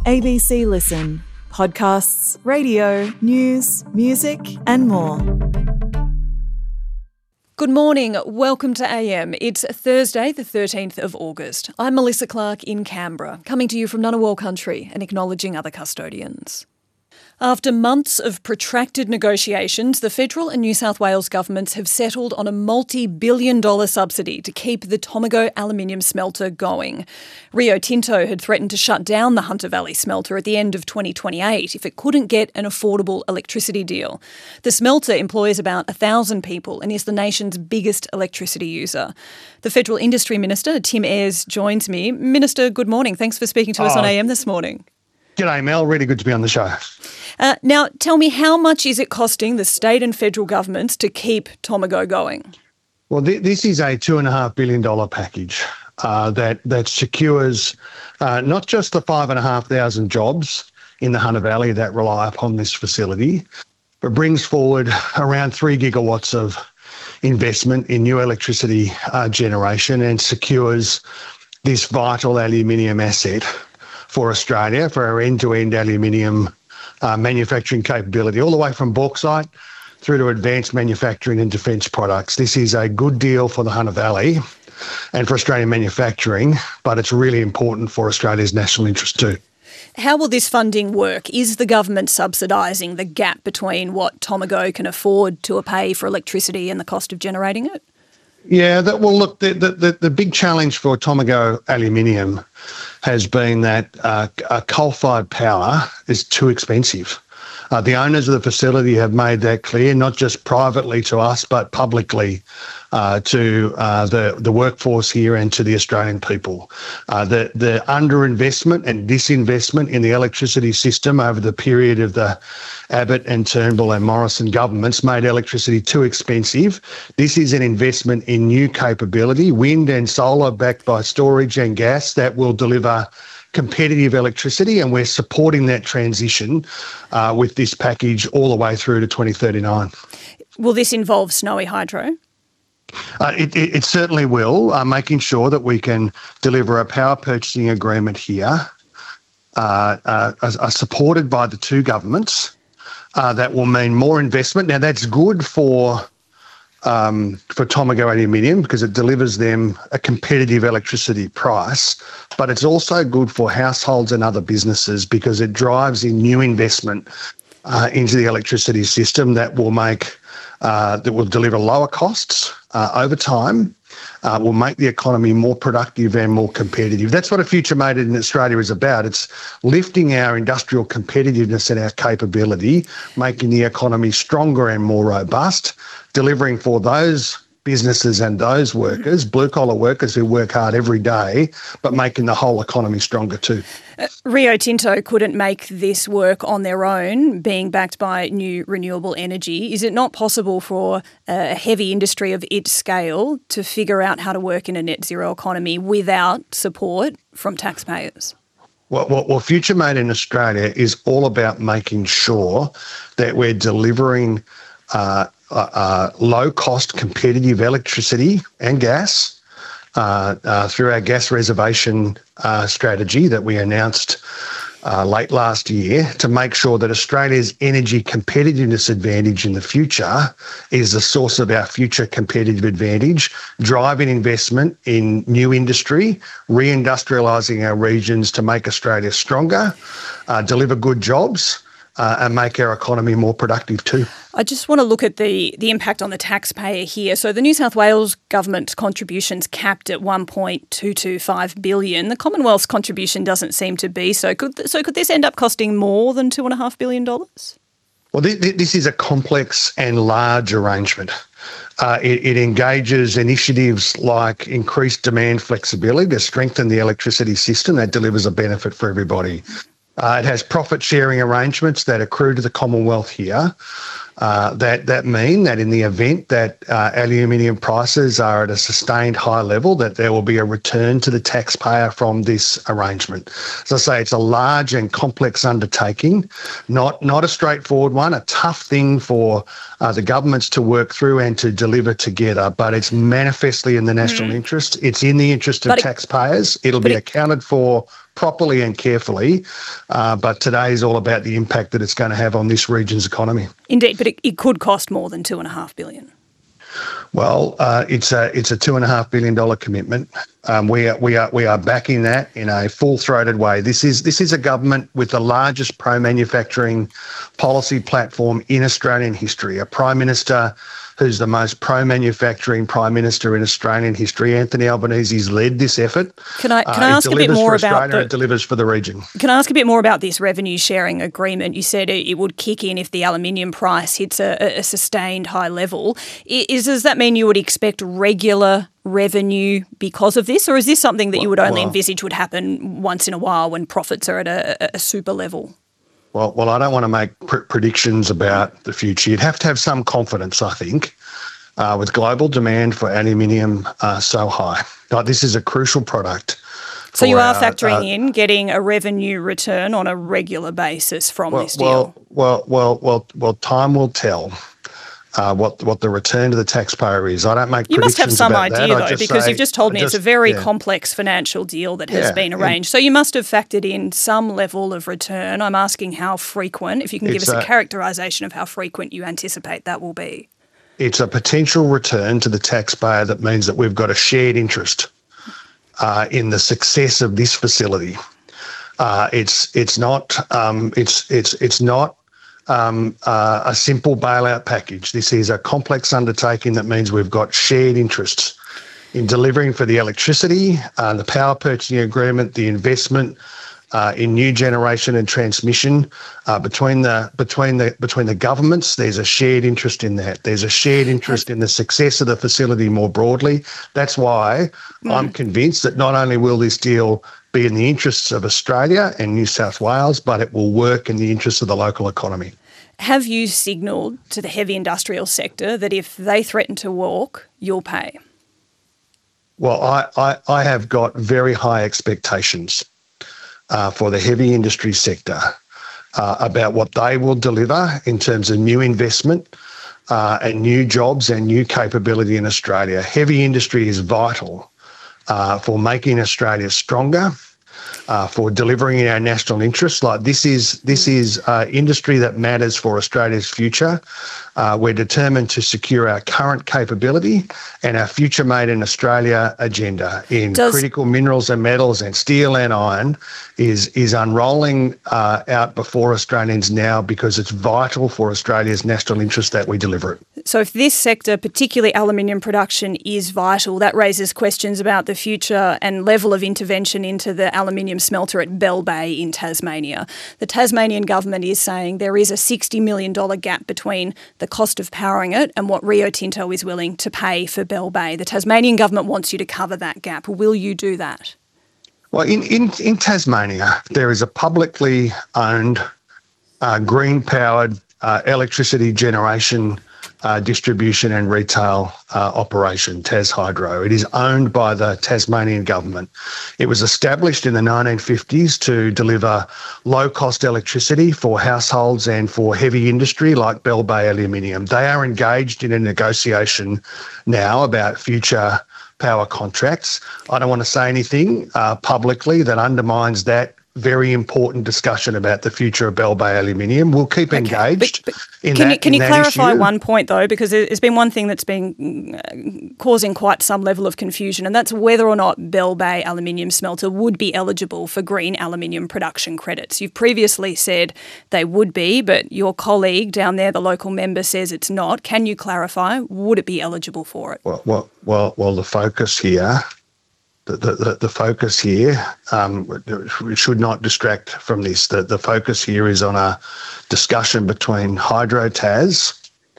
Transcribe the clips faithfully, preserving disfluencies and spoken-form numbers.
A B C Listen. Podcasts, radio, news, music and more. Good morning. Welcome to A M. It's Thursday, the thirteenth of August. I'm Melissa Clark in Canberra, coming to you from Ngunnawal country and acknowledging other custodians. After months of protracted negotiations, the federal and New South Wales governments have settled on a multi-billion dollar subsidy to keep the Tomago aluminium smelter going. Rio Tinto had threatened to shut down the Hunter Valley smelter at the end of twenty twenty-eight if it couldn't get an affordable electricity deal. The smelter employs about one thousand people and is the nation's biggest electricity user. The Federal Industry Minister, Tim Ayres, joins me. Minister, good morning. Thanks for speaking to us oh. on A M this morning. G'day, Mel. Really good to be on the show. Uh, now, tell me, how much is it costing the state and federal governments to keep Tomago going? Well, th- this is a two point five billion dollars package uh, that, that secures uh, not just the five thousand five hundred jobs in the Hunter Valley that rely upon this facility, but brings forward around three gigawatts of investment in new electricity uh, generation and secures this vital aluminium asset for Australia, for our end-to-end aluminium uh, manufacturing capability, all the way from bauxite through to advanced manufacturing and defence products. This is a good deal for the Hunter Valley and for Australian manufacturing, but it's really important for Australia's national interest too. How will this funding work? Is the government subsidising the gap between what Tomago can afford to pay for electricity and the cost of generating it? Yeah, that, well, look, the, the, the big challenge for Tomago aluminium has been that uh, uh, coal-fired power is too expensive. Uh, the owners of the facility have made that clear, not just privately to us, but publicly uh, to uh, the, the workforce here and to the Australian people. Uh, the, the underinvestment and disinvestment in the electricity system over the period of the Abbott and Turnbull and Morrison governments made electricity too expensive. This is an investment in new capability, wind and solar backed by storage and gas that will deliver competitive electricity, and we're supporting that transition uh, with this package all the way through to twenty thirty-nine. Will this involve Snowy Hydro? Uh, it, it, it certainly will, uh, making sure that we can deliver a power purchasing agreement here, uh, uh, are, are supported by the two governments. Uh, that will mean more investment. Now, that's good for Um, for Tomago aluminium because it delivers them a competitive electricity price, but it's also good for households and other businesses because it drives in new investment uh, into the electricity system that will make uh, that will deliver lower costs uh, over time. Uh, will make the economy more productive and more competitive. That's what a future made in Australia is about. It's lifting our industrial competitiveness and our capability, making the economy stronger and more robust, delivering for those businesses and those workers, blue-collar workers who work hard every day, but making the whole economy stronger too. Uh, Rio Tinto couldn't make this work on their own, being backed by new renewable energy. Is it not possible for a heavy industry of its scale to figure out how to work in a net zero economy without support from taxpayers? Well, well, well Future Made in Australia is all about making sure that we're delivering uh, uh, uh, low-cost competitive electricity and gas Uh, uh, through our gas reservation uh, strategy that we announced uh, late last year to make sure that Australia's energy competitiveness advantage in the future is the source of our future competitive advantage, driving investment in new industry, reindustrialising our regions to make Australia stronger, uh, deliver good jobs, Uh, and make our economy more productive too. I just want to look at the, the impact on the taxpayer here. So the New South Wales government contribution's capped at one point two two five billion dollars. The Commonwealth's contribution doesn't seem to be. So could so could this end up costing more than two point five billion dollars? Well, this, this is a complex and large arrangement. Uh, it, it engages initiatives like increased demand flexibility to strengthen the electricity system that delivers a benefit for everybody. Uh, it has profit-sharing arrangements that accrue to the Commonwealth here uh, that, that mean that in the event that uh, aluminium prices are at a sustained high level, that there will be a return to the taxpayer from this arrangement. As I say, it's a large and complex undertaking, not, not a straightforward one, a tough thing for uh, the governments to work through and to deliver together, but it's manifestly in the national mm. interest. It's in the interest of but taxpayers. It'll it, be accounted for properly and carefully. Uh, but today is all about the impact that it's going to have on this region's economy. Indeed, but it, it could cost more than two and a half billion. Well, uh, it's a it's a two and a half billion dollar commitment. Um, we are we are we are backing that in a full throated way. This is this is a government with the largest pro manufacturing policy platform in Australian history. A Prime Minister who's the most pro-manufacturing Prime Minister in Australian history. Anthony Albanese's led this effort. Can I, can uh, I ask a bit more about the, it delivers for the region. Can I ask a bit more about this revenue sharing agreement? You said it, it would kick in if the aluminium price hits a, a sustained high level. Is, does that mean you would expect regular revenue because of this, or is this something that you would only well, envisage would happen once in a while when profits are at a, a super level? Well, well, I don't want to make pr- predictions about the future. You'd have to have some confidence, I think, uh, with global demand for aluminium uh, so high. Like, this is a crucial product. So you are our, factoring uh, in getting a revenue return on a regular basis from well, this deal? Well, well, well, well, well, time will tell. Uh, what what the return to the taxpayer is. I don't make you predictions must have some about idea, that. though, because say, you've just told me just, it's a very yeah. complex financial deal that has yeah, been arranged. Yeah. So you must have factored in some level of return. I'm asking how frequent, if you can it's give us a, a characterisation of how frequent you anticipate that will be. It's a potential return to the taxpayer that means that we've got a shared interest uh, in the success of this facility. Uh, it's it's not um, it's it's it's not. Um, uh, a simple bailout package. This is a complex undertaking that means we've got shared interests in delivering for the electricity, uh, the power purchasing agreement, the investment uh, in new generation and transmission uh, between the between the between the governments. There's a shared interest in that. There's a shared interest in the success of the facility more broadly. That's why mm. I'm convinced that not only will this deal be in the interests of Australia and New South Wales, but it will work in the interests of the local economy. Have you signalled to the heavy industrial sector that if they threaten to walk, you'll pay? Well, I, I, I have got very high expectations uh, for the heavy industry sector uh, about what they will deliver in terms of new investment uh, and new jobs and new capability in Australia. Heavy industry is vital Uh, for making Australia stronger, uh, for delivering our national interests. Like this is this is uh, industry that matters for Australia's future. Uh, we're determined to secure our current capability and our future made in Australia agenda in Does, critical minerals and metals and steel and iron is is unrolling uh, out before Australians now because it's vital for Australia's national interest that we deliver it. So if this sector, particularly aluminium production, is vital, that raises questions about the future and level of intervention into the aluminium smelter at Bell Bay in Tasmania. The Tasmanian government is saying there is a sixty million dollars gap between the cost of powering it and what Rio Tinto is willing to pay for Bell Bay. The Tasmanian government wants you to cover that gap. Will you do that? Well, in, in, in Tasmania, there is a publicly owned uh, green-powered uh, electricity generation Uh, distribution and retail uh, operation, Tas Hydro. It is owned by the Tasmanian government. It was established in the nineteen fifties to deliver low-cost electricity for households and for heavy industry like Bell Bay Aluminium. They are engaged in a negotiation now about future power contracts. I don't want to say anything uh, publicly that undermines that very important discussion about the future of Bell Bay Aluminium. We'll keep okay, engaged but, but in can that you, Can in you that clarify issue. one point, though, because there's been one thing that's been causing quite some level of confusion, and that's whether or not Bell Bay Aluminium Smelter would be eligible for green aluminium production credits. You've previously said they would be, but your colleague down there, the local member, says it's not. Can you clarify? Would it be eligible for it? Well, well, well, well the focus here... The, the, the focus here um, should not distract from this. The, the focus here is on a discussion between Hydro Tas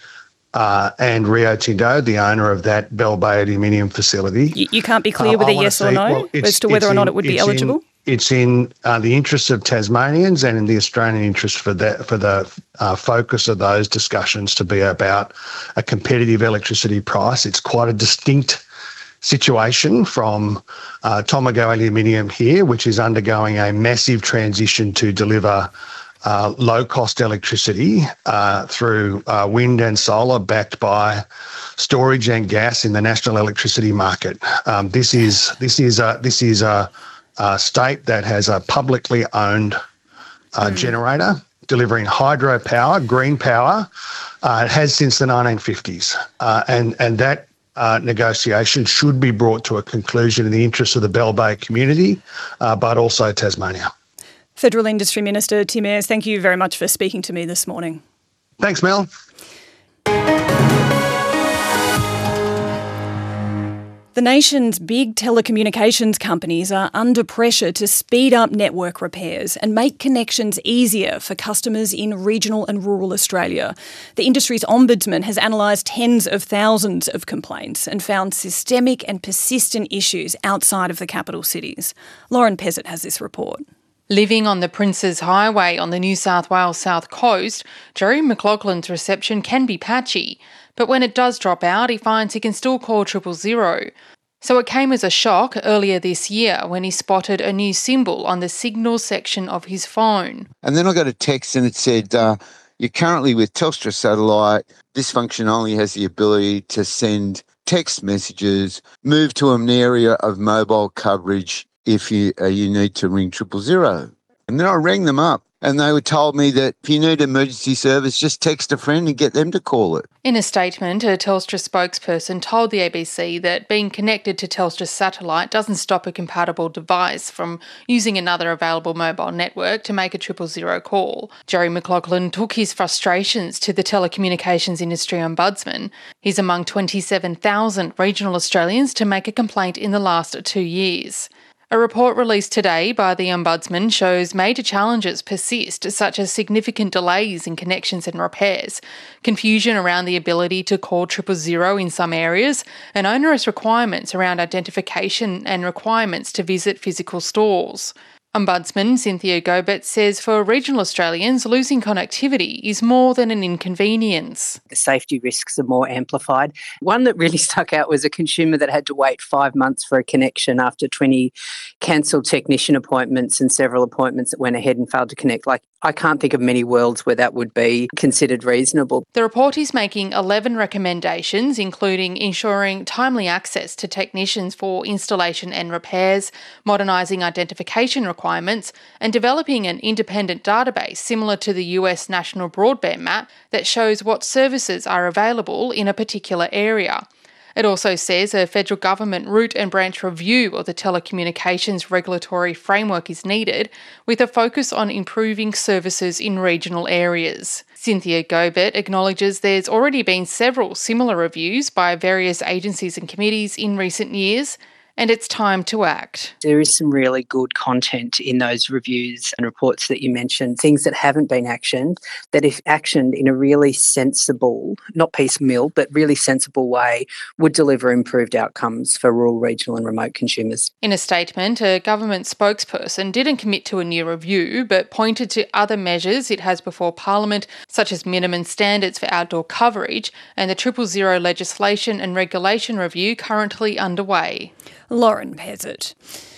uh, and Rio Tinto, the owner of that Bell Bay aluminium facility. You, you can't be clear uh, with a yes or no well, as to whether or not in, it would be eligible? In, it's in uh, the interests of Tasmanians and in the Australian interest for that for the uh, focus of those discussions to be about a competitive electricity price. It's quite a distinct situation from uh, Tomago Aluminium here, which is undergoing a massive transition to deliver uh, low-cost electricity uh, through uh, wind and solar backed by storage and gas in the national electricity market. Um, this is this is a this is a uh, state that has a publicly owned uh, mm. generator delivering hydropower, green power. Uh, it has since the nineteen fifties. Uh, and, and that uh, negotiation should be brought to a conclusion in the interests of the Bell Bay community, uh, but also Tasmania. Federal Industry Minister Tim Ayres, thank you very much for speaking to me this morning. Thanks, Mel. The nation's big telecommunications companies are under pressure to speed up network repairs and make connections easier for customers in regional and rural Australia. The industry's ombudsman has analysed tens of thousands of complaints and found systemic and persistent issues outside of the capital cities. Lauren Pezzett has this report. Living on the Princes Highway on the New South Wales South Coast, Jerry McLaughlin's reception can be patchy, but when it does drop out, he finds he can still call triple zero. So it came as a shock earlier this year when he spotted a new symbol on the signal section of his phone. And then I got a text and it said, uh, you're currently with Telstra Satellite. This function only has the ability to send text messages, move to an area of mobile coverage if you uh, you need to ring triple zero. And then I rang them up and they were told me that if you need emergency service, just text a friend and get them to call it. In a statement, a Telstra spokesperson told the A B C that being connected to Telstra Satellite doesn't stop a compatible device from using another available mobile network to make a triple zero call. Jerry McLaughlin took his frustrations to the telecommunications industry ombudsman. He's among twenty-seven thousand regional Australians to make a complaint in the last two years. A report released today by the Ombudsman shows major challenges persist, such as significant delays in connections and repairs, confusion around the ability to call triple zero in some areas, and onerous requirements around identification and requirements to visit physical stores. Ombudsman Cynthia Gobet says for regional Australians, losing connectivity is more than an inconvenience. The safety risks are more amplified. One that really stuck out was a consumer that had to wait five months for a connection after twenty cancelled technician appointments and several appointments that went ahead and failed to connect. Like, I can't think of many worlds where that would be considered reasonable. The report is making eleven recommendations, including ensuring timely access to technicians for installation and repairs, modernising identification requirements, requirements and developing an independent database similar to the U S National Broadband Map that shows what services are available in a particular area. It also says a federal government root and branch review of the telecommunications regulatory framework is needed, with a focus on improving services in regional areas. Cynthia Gobet acknowledges there's already been several similar reviews by various agencies and committees in recent years, and it's time to act. There is some really good content in those reviews and reports that you mentioned, things that haven't been actioned, that if actioned in a really sensible, not piecemeal, but really sensible way, would deliver improved outcomes for rural, regional and remote consumers. In a statement, a government spokesperson didn't commit to a new review, but pointed to other measures it has before Parliament, such as minimum standards for outdoor coverage and the triple zero legislation and regulation review currently underway. Lauren Pezzett.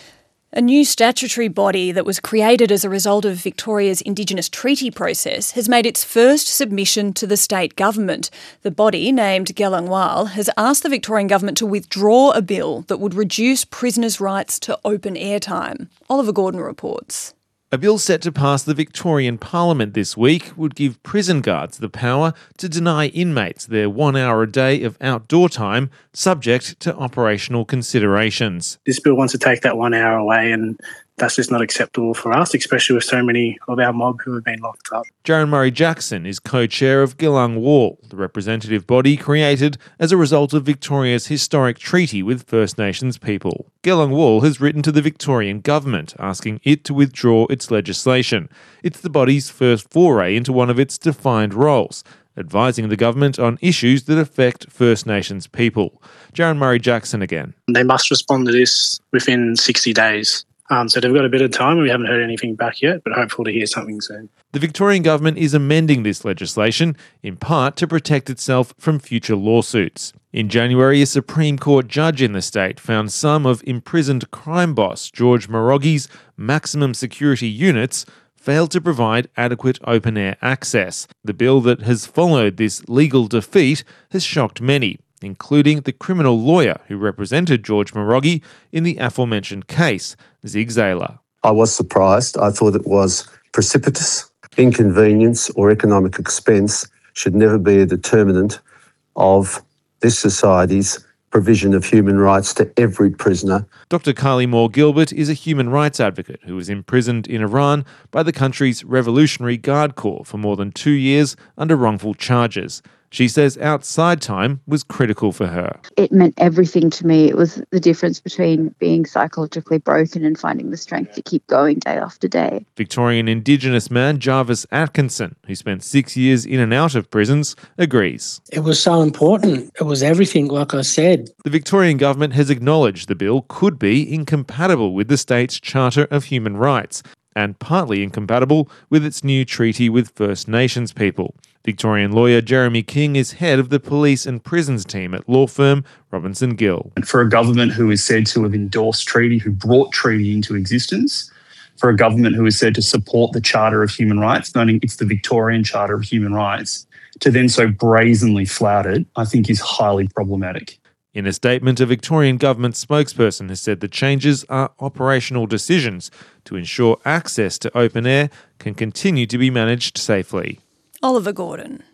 A new statutory body that was created as a result of Victoria's Indigenous treaty process has made its first submission to the state government. The body, named Gelangwal, has asked the Victorian government to withdraw a bill that would reduce prisoners' rights to open airtime. Oliver Gordon reports. A bill set to pass the Victorian Parliament this week would give prison guards the power to deny inmates their one hour a day of outdoor time, subject to operational considerations. This bill wants to take that one hour away, and that's just not acceptable for us, especially with so many of our mob who have been locked up. Jaron Murray-Jackson is co-chair of Gelangwal, the representative body created as a result of Victoria's historic treaty with First Nations people. Gelangwal has written to the Victorian government asking it to withdraw its legislation. It's the body's first foray into one of its defined roles, advising the government on issues that affect First Nations people. Jaron Murray-Jackson again. They must respond to this within sixty days. Um, so they've got a bit of time and we haven't heard anything back yet, but hopeful to hear something soon. The Victorian government is amending this legislation, in part to protect itself from future lawsuits. In January, a Supreme Court judge in the state found some of imprisoned crime boss George Moroggy's maximum security units failed to provide adequate open-air access. The bill that has followed this legal defeat has shocked many. including the criminal lawyer who represented George Morogi in the aforementioned case, Zig Zayler. I was surprised. I thought it was precipitous. Inconvenience or economic expense should never be a determinant of this society's provision of human rights to every prisoner. Doctor Carly Moore Gilbert is a human rights advocate who was imprisoned in Iran by the country's Revolutionary Guard Corps for more than two years under wrongful charges. She says outside time was critical for her. It meant everything to me. It was the difference between being psychologically broken and finding the strength to keep going day after day. Victorian Indigenous man Jarvis Atkinson, who spent six years in and out of prisons, agrees. It was so important. It was everything, like I said. The Victorian government has acknowledged the bill could be incompatible with the state's Charter of Human Rights and partly incompatible with its new treaty with First Nations people. Victorian lawyer Jeremy King is head of the police and prisons team at law firm Robinson Gill. And for a government who is said to have endorsed treaty, who brought treaty into existence, for a government who is said to support the Charter of Human Rights, noting it's the Victorian Charter of Human Rights, to then so brazenly flout it, I think is highly problematic. In a statement, a Victorian government spokesperson has said the changes are operational decisions to ensure access to open air can continue to be managed safely. Oliver Gordon.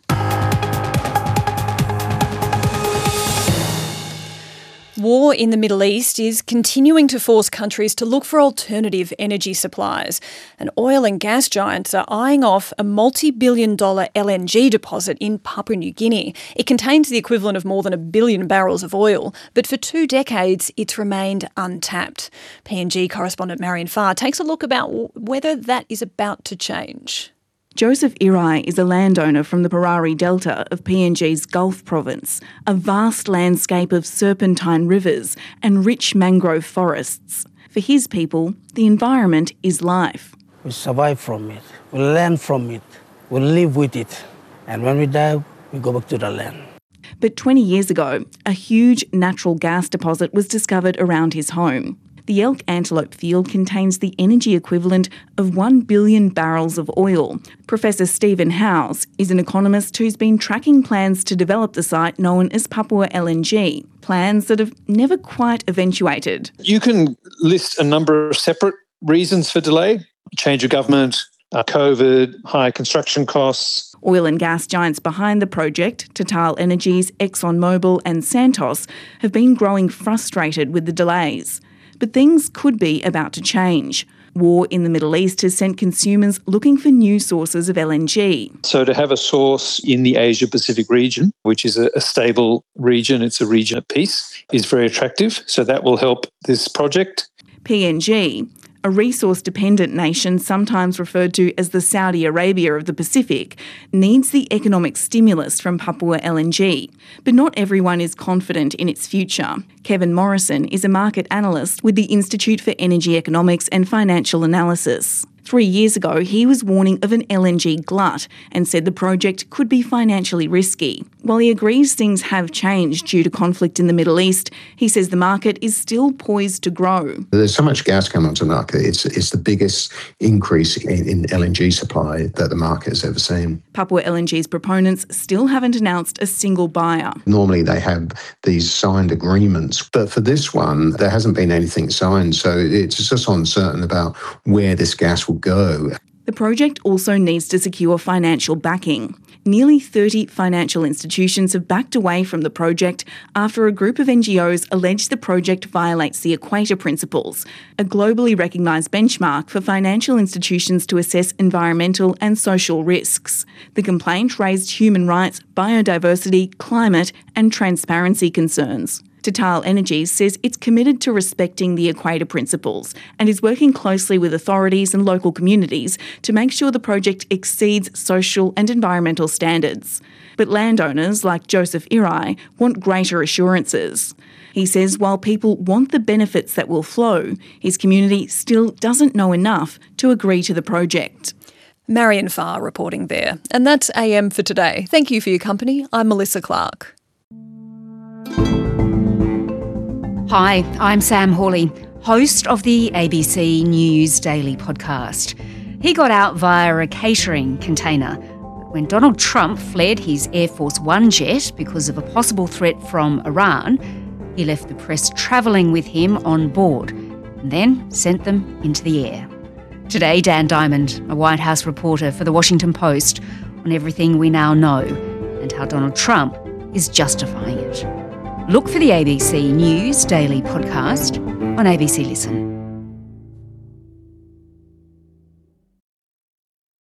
War in the Middle East is continuing to force countries to look for alternative energy supplies, and oil and gas giants are eyeing off a multi-billion dollar L N G deposit in Papua New Guinea. It contains the equivalent of more than a billion barrels of oil, but for two decades it's remained untapped. P N G correspondent Marion Farr takes a look about whether that is about to change. Joseph Irai is a landowner from the Parari Delta of P N G's Gulf Province, a vast landscape of serpentine rivers and rich mangrove forests. For his people, the environment is life. We survive from it, we learn from it, we live with it, and when we die, we go back to the land. But twenty years ago, a huge natural gas deposit was discovered around his home. The Elk Antelope field contains the energy equivalent of one billion barrels of oil. Professor Stephen Howes is an economist who's been tracking plans to develop the site known as Papua L N G, plans that have never quite eventuated. You can list a number of separate reasons for delay: change of government, uh, COVID, high construction costs. Oil and gas giants behind the project, Total Energies, ExxonMobil and Santos, have been growing frustrated with the delays. But things could be about to change. War in the Middle East has sent consumers looking for new sources of L N G. So to have a source in the Asia-Pacific region, which is a, a stable region, it's a region of peace, is very attractive. So that will help this project. P N G, a resource-dependent nation sometimes referred to as the Saudi Arabia of the Pacific, needs the economic stimulus from Papua L N G. But not everyone is confident in its future. Kevin Morrison is a market analyst with the Institute for Energy Economics and Financial Analysis. Three years ago, he was warning of an L N G glut and said the project could be financially risky. While he agrees things have changed due to conflict in the Middle East, he says the market is still poised to grow. There's so much gas coming onto the market. It's, it's the biggest increase in, in L N G supply that the market has ever seen. Papua L N G's proponents still haven't announced a single buyer. Normally they have these signed agreements, but for this one, there hasn't been anything signed, so it's just uncertain about where this gas will go. The project also needs to secure financial backing. Nearly thirty financial institutions have backed away from the project after a group of N G Os allege the project violates the Equator Principles, a globally recognised benchmark for financial institutions to assess environmental and social risks. The complaint raised human rights, biodiversity, climate and transparency concerns. Total Energies says it's committed to respecting the Equator Principles and is working closely with authorities and local communities to make sure the project exceeds social and environmental standards. But landowners like Joseph Irai want greater assurances. He says while people want the benefits that will flow, his community still doesn't know enough to agree to the project. Marion Farr reporting there. And that's A M for today. Thank you for your company. I'm Melissa Clark. Hi, I'm Sam Hawley, host of the A B C News Daily podcast. He got out via a catering container. when Donald Trump fled his Air Force One jet because of a possible threat from Iran, he left the press travelling with him on board and then sent them into the air. Today, Dan Diamond, a White House reporter for The Washington Post, on everything we now know and how Donald Trump is justifying it. Look for the A B C News Daily podcast on A B C Listen.